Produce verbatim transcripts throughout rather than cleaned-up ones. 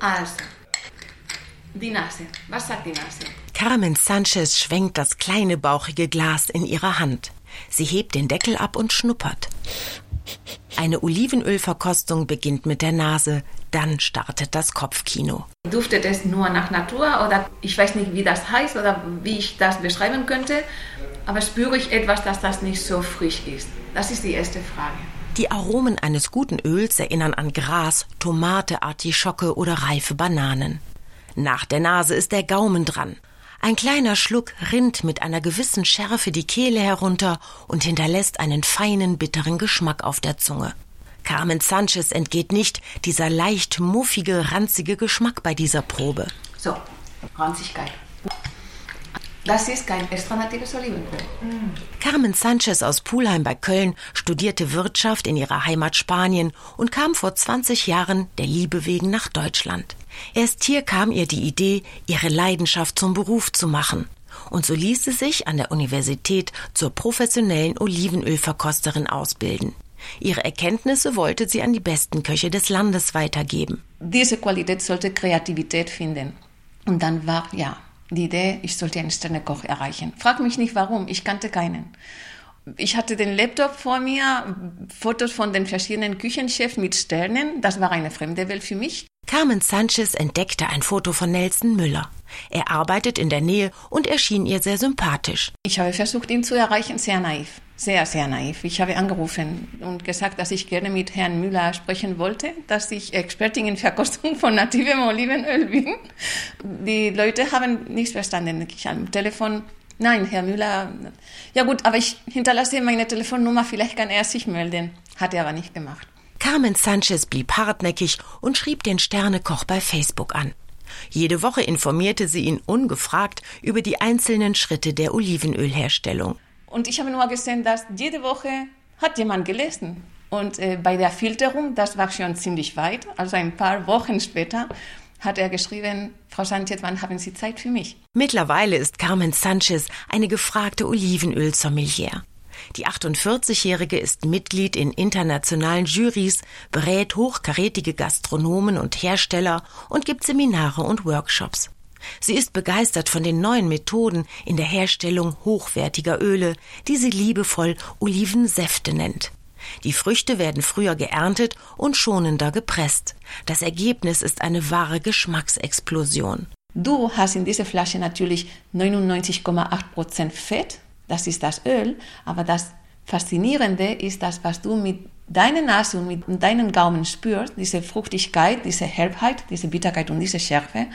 Also, die Nase. Was sagt die Nase? Carmen Sanchez schwenkt das kleine bauchige Glas in ihrer Hand. Sie hebt den Deckel ab und schnuppert. Eine Olivenölverkostung beginnt mit der Nase, dann startet das Kopfkino. Duftet es nur nach Natur oder ich weiß nicht, wie das heißt oder wie ich das beschreiben könnte, aber spüre ich etwas, dass das nicht so frisch ist? Das ist die erste Frage. Die Aromen eines guten Öls erinnern an Gras, Tomate, Artischocke oder reife Bananen. Nach der Nase ist der Gaumen dran. Ein kleiner Schluck rinnt mit einer gewissen Schärfe die Kehle herunter und hinterlässt einen feinen, bitteren Geschmack auf der Zunge. Carmen Sanchez entgeht nicht dieser leicht muffige, ranzige Geschmack bei dieser Probe. So, Ranzigkeit. Das ist kein extra natives Olivenöl. Mm. Carmen Sanchez aus Pulheim bei Köln studierte Wirtschaft in ihrer Heimat Spanien und kam vor zwanzig Jahren der Liebe wegen nach Deutschland. Erst hier kam ihr die Idee, ihre Leidenschaft zum Beruf zu machen. Und so ließ sie sich an der Universität zur professionellen Olivenölverkosterin ausbilden. Ihre Erkenntnisse wollte sie an die besten Köche des Landes weitergeben. Diese Qualität sollte Kreativität finden. Und dann war, ja, die Idee, ich sollte einen Sternekoch erreichen. Frag mich nicht, warum, ich kannte keinen. Ich hatte den Laptop vor mir, Fotos von den verschiedenen Küchenchefs mit Sternen. Das war eine fremde Welt für mich. Carmen Sanchez entdeckte ein Foto von Nelson Müller. Er arbeitet in der Nähe und erschien ihr sehr sympathisch. Ich habe versucht, ihn zu erreichen, sehr naiv. Sehr, sehr naiv. Ich habe angerufen und gesagt, dass ich gerne mit Herrn Müller sprechen wollte, dass ich Expertin in Verkostung von nativem Olivenöl bin. Die Leute haben nichts verstanden. Ich am Telefon, nein, Herr Müller, ja gut, aber ich hinterlasse meine Telefonnummer, vielleicht kann er sich melden. Hat er aber nicht gemacht. Carmen Sanchez blieb hartnäckig und schrieb den Sternekoch bei Facebook an. Jede Woche informierte sie ihn ungefragt über die einzelnen Schritte der Olivenölherstellung. Und ich habe nur gesehen, dass jede Woche hat jemand gelesen. Und äh, bei der Filterung, das war schon ziemlich weit, also ein paar Wochen später, hat er geschrieben, Frau Sanchez, wann haben Sie Zeit für mich? Mittlerweile ist Carmen Sanchez eine gefragte Olivenöl-Sommelier. Die achtundvierzigjährige ist Mitglied in internationalen Jurys, berät hochkarätige Gastronomen und Hersteller und gibt Seminare und Workshops. Sie ist begeistert von den neuen Methoden in der Herstellung hochwertiger Öle, die sie liebevoll Olivensäfte nennt. Die Früchte werden früher geerntet und schonender gepresst. Das Ergebnis ist eine wahre Geschmacksexplosion. Du hast in dieser Flasche natürlich neunundneunzig Komma acht Prozent Fett, das ist das Öl, aber das Faszinierende ist das, was du mit deiner Nase und mit deinem Gaumen spürst, diese Fruchtigkeit, diese Herbheit, diese Bitterkeit und diese Schärfe,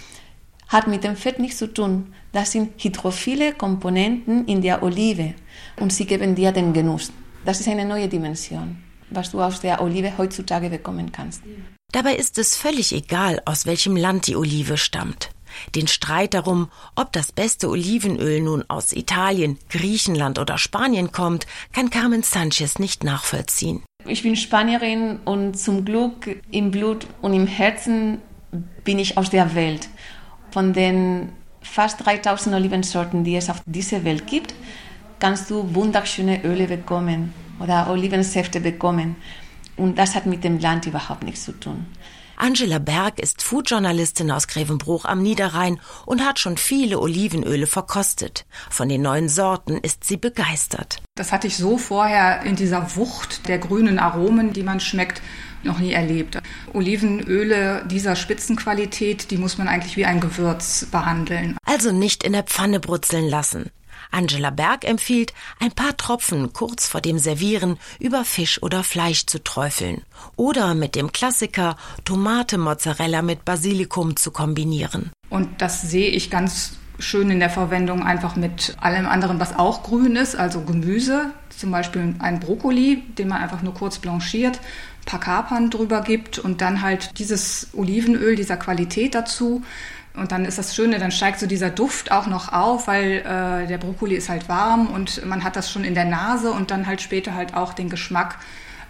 hat mit dem Fett nichts zu tun. Das sind hydrophile Komponenten in der Olive und sie geben dir den Genuss. Das ist eine neue Dimension, was du aus der Olive heutzutage bekommen kannst. Dabei ist es völlig egal, aus welchem Land die Olive stammt. Den Streit darum, ob das beste Olivenöl nun aus Italien, Griechenland oder Spanien kommt, kann Carmen Sanchez nicht nachvollziehen. Ich bin Spanierin und zum Glück im Blut und im Herzen bin ich aus der Welt. Von den fast dreitausend Olivensorten, die es auf dieser Welt gibt, kannst du wunderschöne Öle bekommen oder Olivensäfte bekommen. Und das hat mit dem Land überhaupt nichts zu tun. Angela Berg ist Foodjournalistin aus Grevenbruch am Niederrhein und hat schon viele Olivenöle verkostet. Von den neuen Sorten ist sie begeistert. Das hatte ich so vorher in dieser Wucht der grünen Aromen, die man schmeckt, noch nie erlebt. Olivenöle dieser Spitzenqualität, die muss man eigentlich wie ein Gewürz behandeln. Also nicht in der Pfanne brutzeln lassen. Angela Berg empfiehlt, ein paar Tropfen kurz vor dem Servieren über Fisch oder Fleisch zu träufeln oder mit dem Klassiker Tomate Mozzarella mit Basilikum zu kombinieren. Und das sehe ich ganz schön in der Verwendung einfach mit allem anderen, was auch grün ist, also Gemüse, zum Beispiel ein Brokkoli, den man einfach nur kurz blanchiert, ein paar Kapern drüber gibt und dann halt dieses Olivenöl dieser Qualität dazu. Und dann ist das Schöne, dann steigt so dieser Duft auch noch auf, weil äh, der Brokkoli ist halt warm und man hat das schon in der Nase und dann halt später halt auch den Geschmack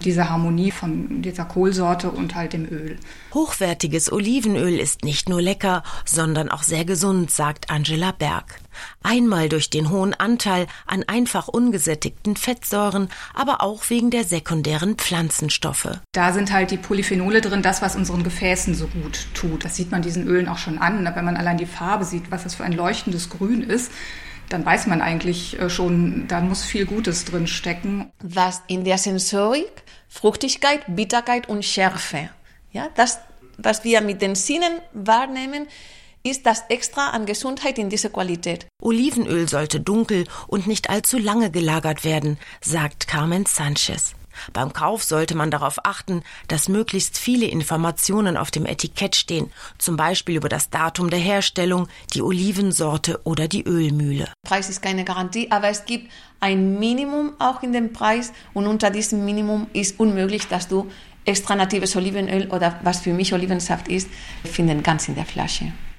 diese Harmonie von dieser Kohlsorte und halt dem Öl. Hochwertiges Olivenöl ist nicht nur lecker, sondern auch sehr gesund, sagt Angela Berg. Einmal durch den hohen Anteil an einfach ungesättigten Fettsäuren, aber auch wegen der sekundären Pflanzenstoffe. Da sind halt die Polyphenole drin, das, was unseren Gefäßen so gut tut. Das sieht man diesen Ölen auch schon an. Wenn man allein die Farbe sieht, was das für ein leuchtendes Grün ist, dann weiß man eigentlich schon, da muss viel Gutes drin stecken. Was in der Sensorik, Fruchtigkeit, Bitterkeit und Schärfe. Ja, das, was wir mit den Sinnen wahrnehmen, ist das Extra an Gesundheit in dieser Qualität. Olivenöl sollte dunkel und nicht allzu lange gelagert werden, sagt Carmen Sanchez. Beim Kauf sollte man darauf achten, dass möglichst viele Informationen auf dem Etikett stehen, zum Beispiel über das Datum der Herstellung, die Olivensorte oder die Ölmühle. Preis ist keine Garantie, aber es gibt ein Minimum auch in dem Preis und unter diesem Minimum ist unmöglich, dass du extra natives Olivenöl oder was für mich Olivensaft ist, finden kannst in der Flasche.